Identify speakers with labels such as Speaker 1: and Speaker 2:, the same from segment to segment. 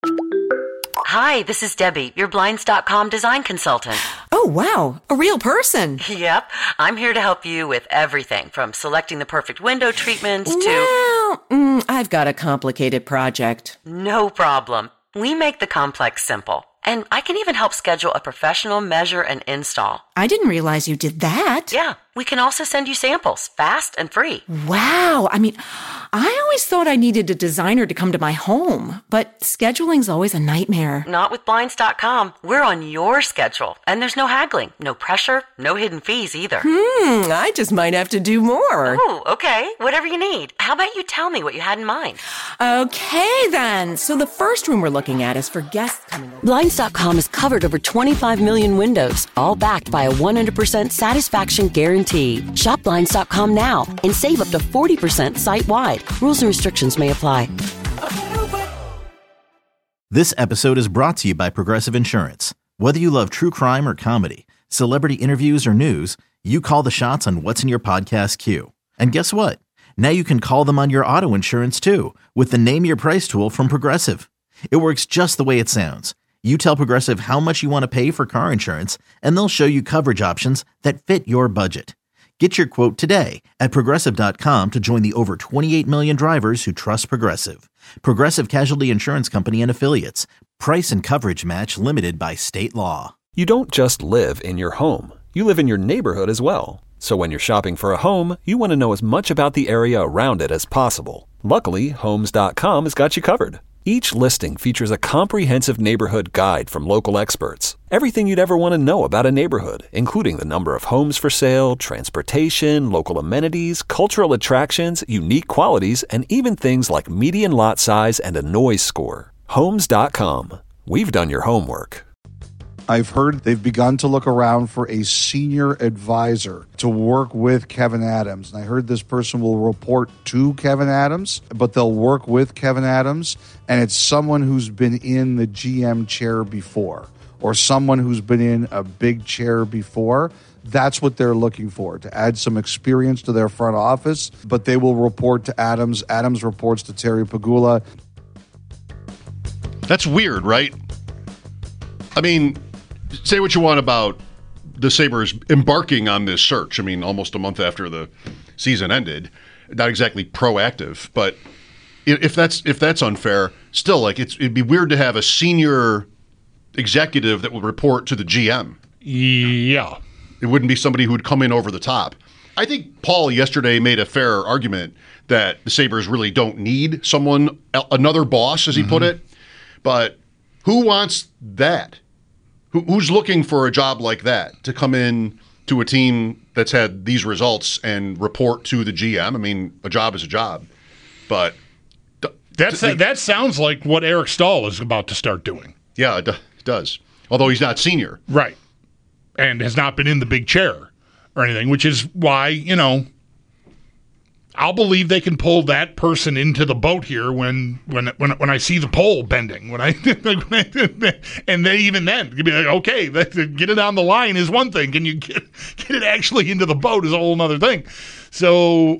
Speaker 1: Hi, this is Debbie, your Blinds.com design consultant.
Speaker 2: Oh, wow. A real person.
Speaker 1: Yep. I'm here to help you with everything from selecting the perfect window treatments to...
Speaker 2: Well, I've got a complicated project.
Speaker 1: No problem. We make the complex simple. And I can even help schedule a professional measure and install.
Speaker 2: I didn't realize you did that.
Speaker 1: Yeah, we can also send you samples, fast and free.
Speaker 2: Wow. I always thought I needed a designer to come to my home, but scheduling's always a nightmare.
Speaker 1: Not with Blinds.com. We're on your schedule, and there's no haggling, no pressure, no hidden fees either.
Speaker 2: I just might have to do more.
Speaker 1: Oh, okay. Whatever you need. How about you tell me what you had in mind?
Speaker 2: Okay, then. So the first room we're looking at is for guests coming over.
Speaker 3: Blinds.com has covered over 25 million windows, all backed by a 100% satisfaction guarantee. Shop Blinds.com now and save up to 40% site-wide. Rules and restrictions may apply.
Speaker 4: This episode is brought to you by Progressive Insurance. Whether you love true crime or comedy, celebrity interviews or news, you call the shots on what's in your podcast queue. And guess what? Now you can call them on your auto insurance too with the Name Your Price tool from Progressive. It works just the way it sounds. You tell Progressive how much you want to pay for car insurance, and they'll show you coverage options that fit your budget. Get your quote today at Progressive.com to join the over 28 million drivers who trust Progressive. Progressive Casualty Insurance Company and Affiliates. Price and coverage match limited by state law.
Speaker 5: You don't just live in your home. You live in your neighborhood as well. So when you're shopping for a home, you want to know as much about the area around it as possible. Luckily, Homes.com has got you covered. Each listing features a comprehensive neighborhood guide from local experts. Everything you'd ever want to know about a neighborhood, including the number of homes for sale, transportation, local amenities, cultural attractions, unique qualities, and even things like median lot size and a noise score. Homes.com. We've done your homework.
Speaker 6: I've heard they've begun to look around for a senior advisor to work with Kevin Adams. And I heard this person will report to Kevin Adams, but they'll work with Kevin Adams. And it's someone who's been in the GM chair before, or someone who's been in a big chair before. That's what they're looking for, to add some experience to their front office. But they will report to Adams. Adams reports to Terry Pegula.
Speaker 7: That's weird, right? I mean, say what you want about the Sabres embarking on this search. I mean, almost a month after the season ended. Not exactly proactive, but if that's unfair, still, like, it'd be weird to have a senior executive that would report to the GM.
Speaker 8: Yeah.
Speaker 7: It wouldn't be somebody who would come in over the top. I think Paul yesterday made a fair argument that the Sabres really don't need someone, another boss, as he put it. But who wants that? Who's looking for a job like that to come in to a team that's had these results and report to the GM? I mean, a job is a job, but
Speaker 8: that sounds like what Eric Stahl is about to start doing.
Speaker 7: Yeah, it does. Although he's not senior,
Speaker 8: right, and has not been in the big chair or anything, which is why I'll believe they can pull that person into the boat here when I see the pole bending. And they even then could be like, okay, get it on the line is one thing. Can you get it actually into the boat is a whole other thing. So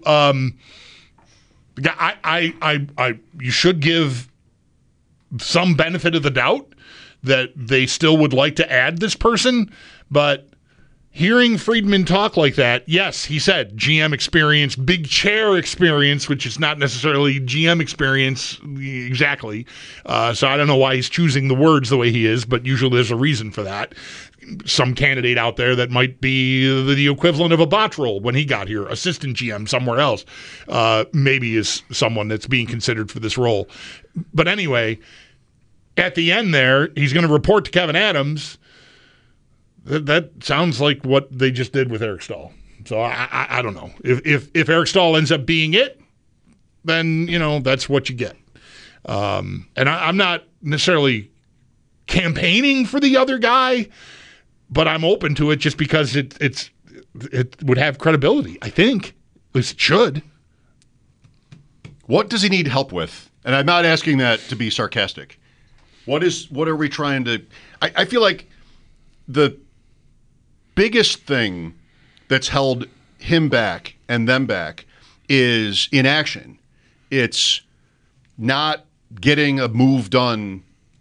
Speaker 8: you should give some benefit of the doubt that they still would like to add this person, but hearing Friedman talk like that, yes, he said GM experience, big chair experience, which is not necessarily GM experience exactly. So I don't know why he's choosing the words the way he is, but usually there's a reason for that. Some candidate out there that might be the equivalent of a Bottrell when he got here, assistant GM somewhere else, maybe is someone that's being considered for this role. But anyway, at the end there, he's going to report to Kevin Adams. That sounds like what they just did with Eric Stahl. So I don't know. If Eric Stahl ends up being it, then, that's what you get. And I'm not necessarily campaigning for the other guy, but I'm open to it just because it would have credibility, I think. At least it should.
Speaker 7: What does he need help with? And I'm not asking that to be sarcastic. What are we trying to... I feel like the biggest thing that's held him back and them back is inaction. It's not getting a move done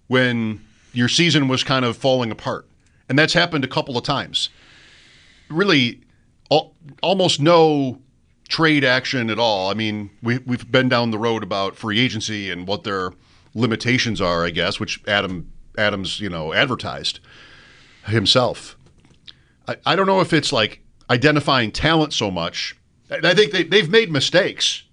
Speaker 7: when your season was kind of falling apart. And that's happened a couple of times. Really, almost no trade action at all. I mean, we've been down the road about free agency and what their limitations are, I guess, which Adams, advertised himself. I don't know if it's like identifying talent so much. I think they've made mistakes,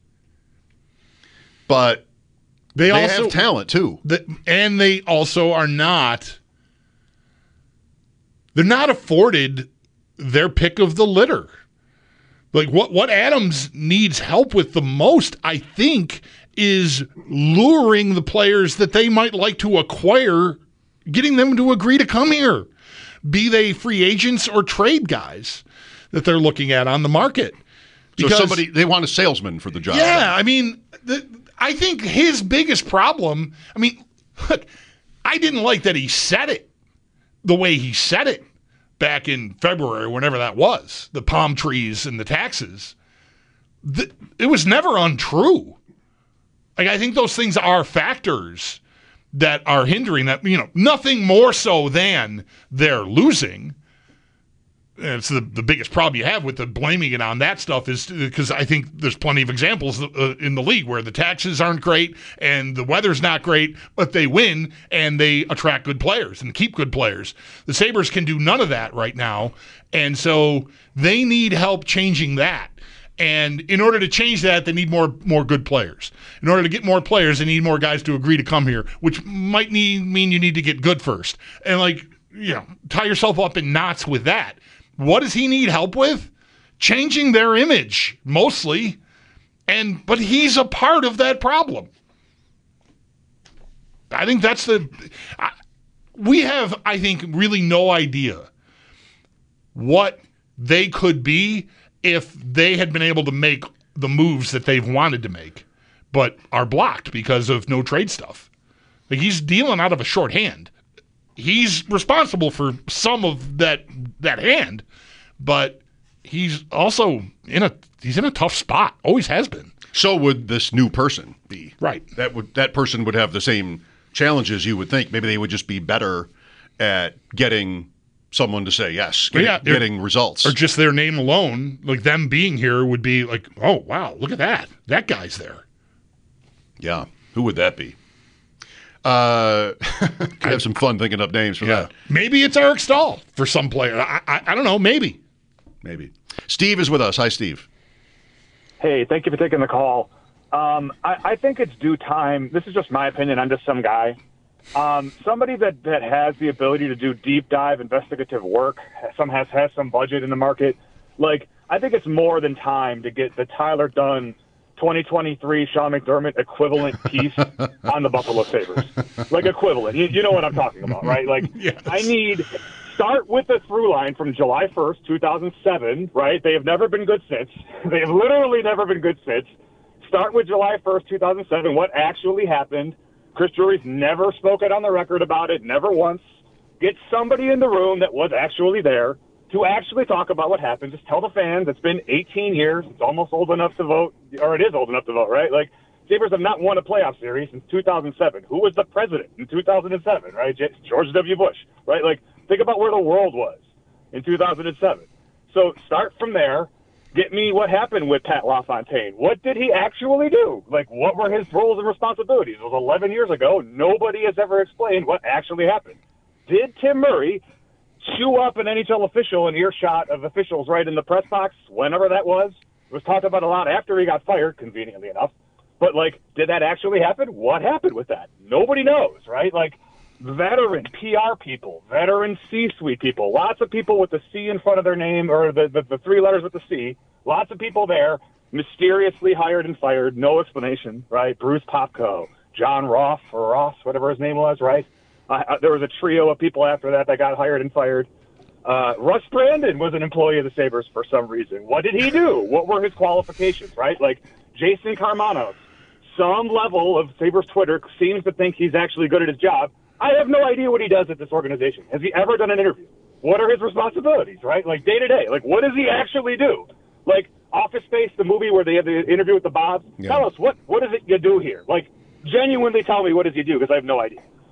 Speaker 7: but they also have talent too.
Speaker 8: And they also are not. They're not afforded their pick of the litter. Like what Adams needs help with the most, I think, is luring the players that they might like to acquire, getting them to agree to come here, be they free agents or trade guys that they're looking at on the market.
Speaker 7: Because, so they want a salesman for the job.
Speaker 8: Yeah, I mean, I think his biggest problem, look, I didn't like that he said it the way he said it back in February, whenever that was, the palm trees and the taxes. It was never untrue. Like, I think those things are factors that are hindering that, nothing more so than they're losing. And it's the biggest problem you have with the blaming it on that stuff is because I think there's plenty of examples in the league where the taxes aren't great and the weather's not great, but they win and they attract good players and keep good players. The Sabres can do none of that right now, and so they need help changing that. And in order to change that, they need more good players. In order to get more players, they need more guys to agree to come here, which might mean you need to get good first. And tie yourself up in knots with that. What does he need help with? Changing their image, mostly. But he's a part of that problem. I think that's we have, I think, really no idea what they could be if they had been able to make the moves that they've wanted to make, but are blocked because of no trade stuff. Like, he's dealing out of a short hand. He's responsible for some of that hand, but he's also in a tough spot. Always has been.
Speaker 7: So would this new person be.
Speaker 8: Right.
Speaker 7: That person would have the same challenges, you would think. Maybe they would just be better at getting someone to say yes, getting results.
Speaker 8: Or just their name alone, like them being here would be like, oh, wow, look at that. That guy's there.
Speaker 7: Yeah. Who would that be? I have some fun thinking up names for that.
Speaker 8: Maybe it's Eric Stahl for some player. I don't know. Maybe.
Speaker 7: Steve is with us. Hi, Steve.
Speaker 9: Hey, thank you for taking the call. I think it's due time. This is just my opinion. I'm just some guy. Somebody that has the ability to do deep dive investigative work, has some budget in the market. Like, I think it's more than time to get the Tyler Dunn 2023 Sean McDermott equivalent piece on the Buffalo Sabres. Like, equivalent. You know what I'm talking about, right? Like, yes. Start with the through line from July 1st, 2007, right? They have never been good since. They have literally never been good since. Start with July 1st, 2007, what actually happened. Chris Drury's never spoken on the record about it, never once. Get somebody in the room that was actually there to actually talk about what happened. Just tell the fans it's been 18 years. It's almost old enough to vote, or it is old enough to vote, right? Like, Sabres have not won a playoff series since 2007. Who was the president in 2007, right? George W. Bush, right? Like, think about where the world was in 2007. So start from there. Get me what happened with Pat LaFontaine. What did he actually do? Like, what were his roles and responsibilities? It was 11 years ago. Nobody has ever explained what actually happened. Did Tim Murray chew up an NHL official in earshot of officials right in the press box, whenever that was? It was talked about a lot after he got fired, conveniently enough. But, like, did that actually happen? What happened with that? Nobody knows, right? Like, veteran PR people, veteran C-suite people, lots of people with the C in front of their name, or the three letters with the C, lots of people there, mysteriously hired and fired, no explanation, right? Bruce Popko, John Ross, whatever his name was, right? There was a trio of people after that got hired and fired. Russ Brandon was an employee of the Sabres for some reason. What did he do? What were his qualifications, right? Like, Jason Karmanos, some level of Sabres Twitter seems to think he's actually good at his job. I have no idea what he does at this organization. Has he ever done an interview? What are his responsibilities, right? Like, day to day. Like, what does he actually do? Like, Office Space, the movie where they have the interview with the Bobs. Yeah. Tell us, what is it you do here? Like, genuinely tell me what does he do, because I have no idea.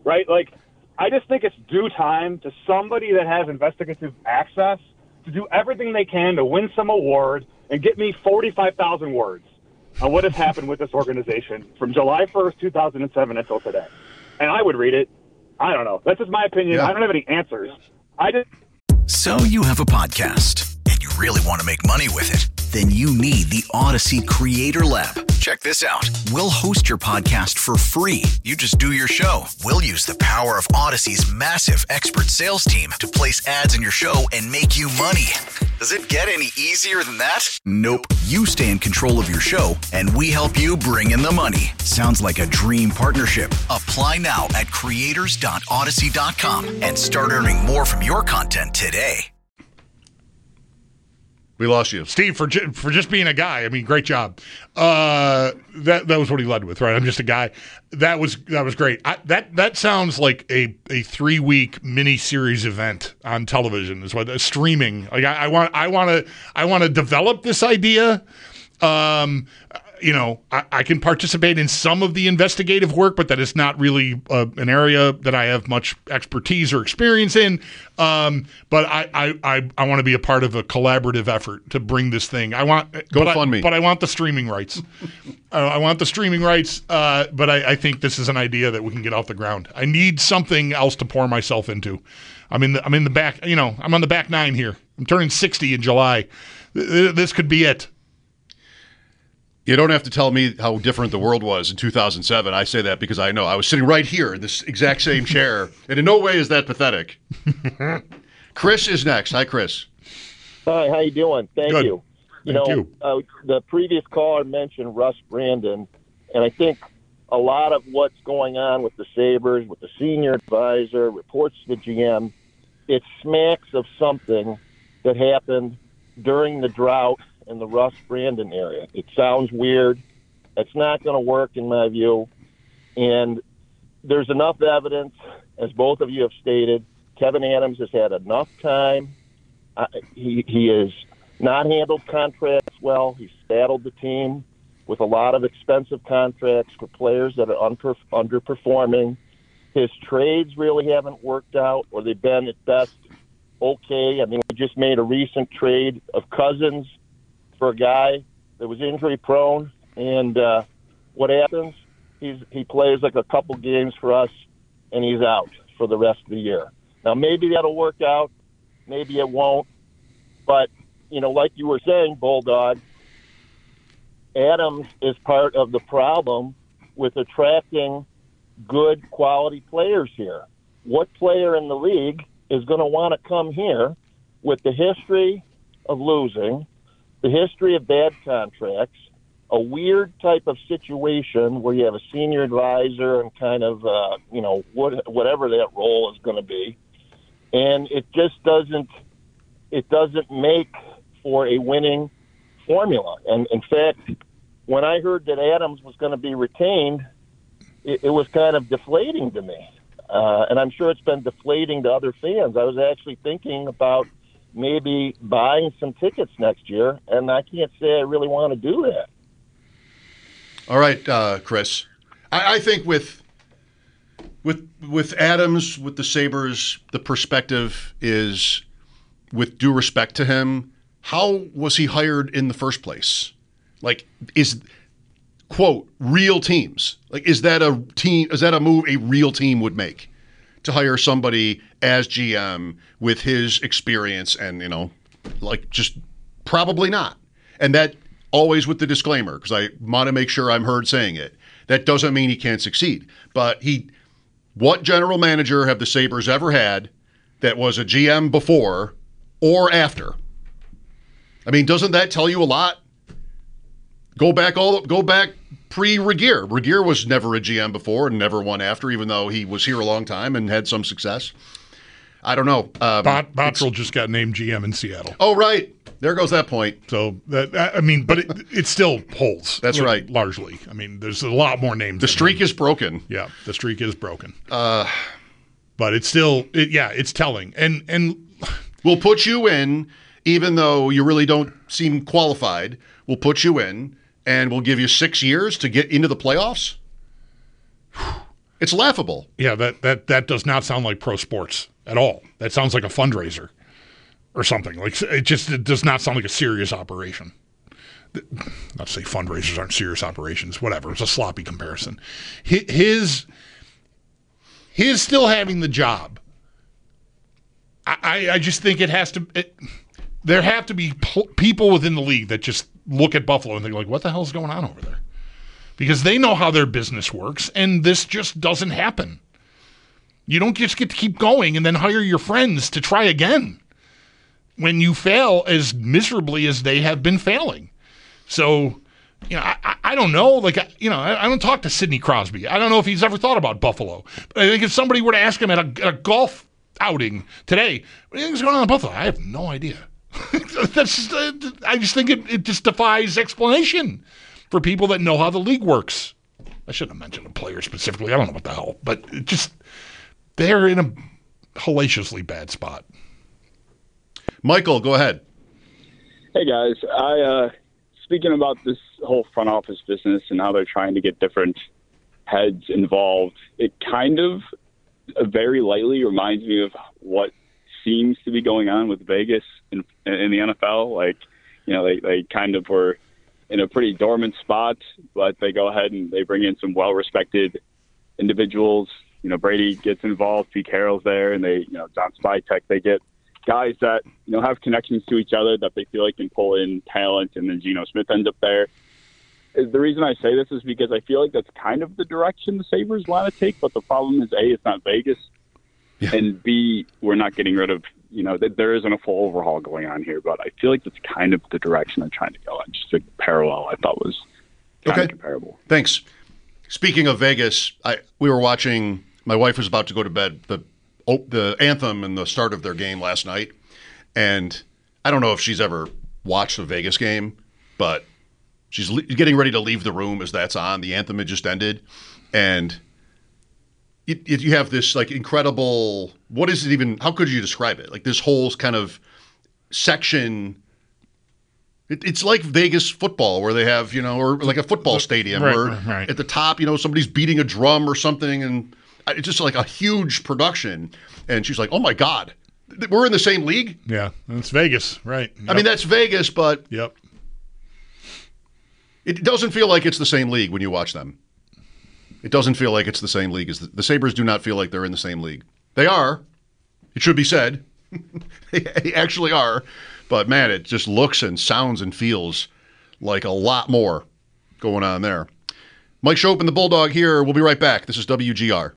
Speaker 9: right? Like, I just think it's due time to somebody that has investigative access to do everything they can to win some award and get me 45,000 words on what has happened with this organization from July 1st, 2007 until today. And I would read it. I don't know. That's just my opinion.
Speaker 7: Yeah.
Speaker 9: I don't have any answers.
Speaker 10: So you have a podcast and you really want to make money with it. Then you need the Odyssey Creator Lab. Check this out. We'll host your podcast for free. You just do your show. We'll use the power of Odyssey's massive expert sales team to place ads in your show and make you money. Does it get any easier than that? Nope. You stay in control of your show and we help you bring in the money. Sounds like a dream partnership. Apply now at creators.odyssey.com and start earning more from your content today.
Speaker 7: We lost you,
Speaker 8: Steve, for just being a guy. I mean, great job. That was what he led with, right? I'm just a guy. That was great. That sounds like a 3-week mini-series event on television. Is what streaming. Like I want to develop this idea. I can participate in some of the investigative work, but that is not really an area that I have much expertise or experience in. But I want to be a part of a collaborative effort to bring this thing. I want
Speaker 7: GoFundMe,
Speaker 8: but I want the streaming rights. I want the streaming rights. But I think this is an idea that we can get off the ground. I need something else to pour myself into. I'm in the back. I'm on the back nine here. I'm turning 60 in July. This could be it.
Speaker 7: You don't have to tell me how different the world was in 2007. I say that because I know. I was sitting right here in this exact same chair, and in no way is that pathetic. Chris is next. Hi, Chris.
Speaker 11: Hi, how you doing? Thank
Speaker 8: Good.
Speaker 11: you.
Speaker 8: Thank you.
Speaker 11: The previous caller mentioned Russ Brandon, and I think a lot of what's going on with the Sabres, with the senior advisor, reports to the GM, it smacks of something that happened during the drought in the Russ Brandon area. It sounds weird. It's not going to work in my view. And there's enough evidence, as both of you have stated. Kevyn Adams has had enough time. He has not handled contracts well. He's saddled the team with a lot of expensive contracts for players that are underperforming. His trades really haven't worked out, or they've been at best okay. I mean, we just made a recent trade of Cousins for a guy that was injury prone, and what happens? He plays like a couple games for us, and he's out for the rest of the year. Now, maybe that'll work out, maybe it won't, but like you were saying, Bulldog, Adams is part of the problem with attracting good quality players here. What player in the league is going to want to come here with the history of losing, the history of bad contracts, a weird type of situation where you have a senior advisor and kind of, whatever that role is going to be. And it just doesn't make for a winning formula. And in fact, when I heard that Adams was going to be retained, it was kind of deflating to me. And I'm sure it's been deflating to other fans. I was actually thinking about maybe buying some tickets next year, and I can't say I really want to do that.
Speaker 7: All right, Chris. I think with Adams, with the Sabres, the perspective is, with due respect to him, how was he hired in the first place? Like, is, quote, real teams. Like, is that a move a real team would make? To hire somebody as GM with his experience and, just probably not. And that always with the disclaimer, because I want to make sure I'm heard saying it. That doesn't mean he can't succeed. But what general manager have the Sabres ever had that was a GM before or after? I mean, doesn't that tell you a lot? Go back pre-Regier. Regier was never a GM before and never won after, even though he was here a long time and had some success. I don't know.
Speaker 8: Bottrell just got named GM in Seattle.
Speaker 7: Oh, right. There goes that point.
Speaker 8: So, but it still holds.
Speaker 7: That's right.
Speaker 8: Largely. I mean, there's a lot more names.
Speaker 7: The streak is broken.
Speaker 8: Yeah, the streak is broken. But it's still, it's telling. And
Speaker 7: we'll put you in, even though you really don't seem qualified, we'll put you in. And we'll give you 6 years to get into the playoffs? It's laughable.
Speaker 8: Yeah, that does not sound like pro sports at all. That sounds like a fundraiser or something. Like it does not sound like a serious operation. Not to say fundraisers aren't serious operations. Whatever. It's a sloppy comparison. His still having the job. I just think it has to. There have to be people within the league that just look at Buffalo and think like, "What the hell is going on over there?" Because they know how their business works, and this just doesn't happen. You don't just get to keep going and then hire your friends to try again when you fail as miserably as they have been failing. So, I don't know. Like, I don't talk to Sidney Crosby. I don't know if he's ever thought about Buffalo. But I think if somebody were to ask him at a golf outing today, what do you think is going on in Buffalo? I have no idea. I just think it just defies explanation for people that know how the league works. I shouldn't have mentioned a player specifically. I don't know what the hell. But they're in a hellaciously bad spot.
Speaker 7: Michael, go ahead.
Speaker 12: Hey, guys. Speaking about this whole front office business and how they're trying to get different heads involved, it kind of very lightly reminds me of what seems to be going on with Vegas in the NFL. Like, they kind of were in a pretty dormant spot, but they go ahead and they bring in some well-respected individuals. Brady gets involved, Pete Carroll's there, and they, John Spytek, they get guys that, have connections to each other that they feel like can pull in talent, and then Geno Smith ends up there. The reason I say this is because I feel like that's kind of the direction the Sabres want to take, but the problem is, A, it's not Vegas, and B, we're not getting rid of, there isn't a full overhaul going on here, but I feel like that's kind of the direction they're trying to go in. Just a parallel I thought was kind of comparable.
Speaker 7: Thanks. Speaking of Vegas, we were watching, my wife was about to go to bed, the anthem and the start of their game last night. And I don't know if she's ever watched a Vegas game, but she's getting ready to leave the room as that's on. The anthem had just ended. And you have this like incredible, what is it even, how could you describe it? Like this whole kind of section. It's like Vegas football where they have, or like a football stadium where at the top, somebody's beating a drum or something. And it's just like a huge production. And she's like, oh my God, we're in the same league?
Speaker 8: Yeah, it's Vegas, right. Yep.
Speaker 7: I mean, that's Vegas, but
Speaker 8: yep,
Speaker 7: it doesn't feel like it's the same league when you watch them. It doesn't feel like it's the same league. As the Sabres do not feel like they're in the same league. They are. It should be said. They actually are. But, man, it just looks and sounds and feels like a lot more going on there. Mike Schopp and the Bulldog here. We'll be right back. This is WGR.